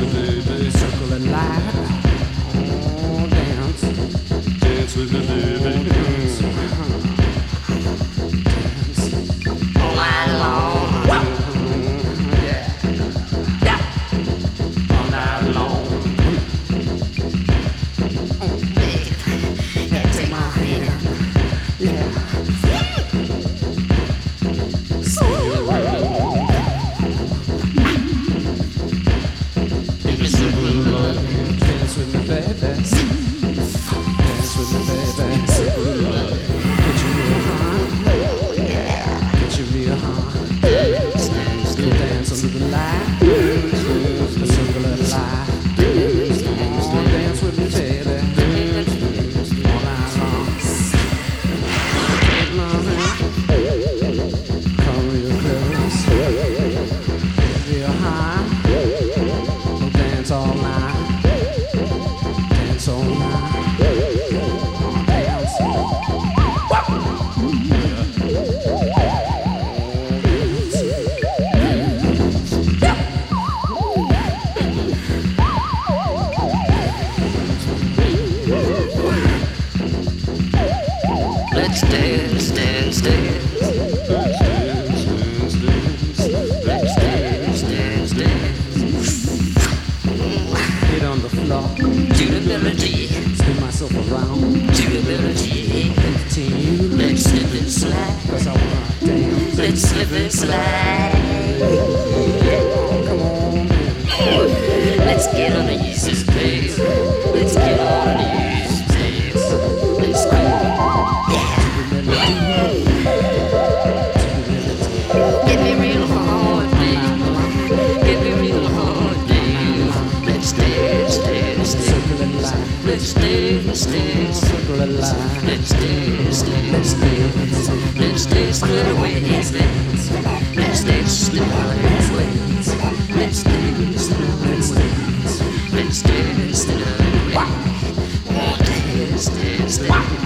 me, baby. Circle of life. Oh, dance. Dance with me, baby. Dance. All night long. Yeah. Yeah. All night long. Oh, babe. Yeah, take my hand. Yeah. So dance with me, baby. Dance with me, baby. Get you real high. Get you real high. Dance under the light. The circle of light. Dance with me, baby. All night long. Take my hand. Come real close. Get real high. Dance all night. Dance all night. Dance. Let's dance, dance, dance. Let's dance, dance, dance. Get on the floor. To the melody, Spin myself around. to the melody. Continue. Let's slip and slide. Cause I wanna dance. Let's slip and slide. Come on, baby. Let's get on the easy space. Let's get on the easy space. Let's go. Get me real hard, babe. Get me real hard, babe. Let's dance, dance, dance. Circle of life. Let's dance, dance. Circle of life. Let's dance, dance, dance. Let's dance the way it's dance. Let's dance the way it's dance. Let's dance the way it's dance. Let's dance the way. Dance, dance, dance.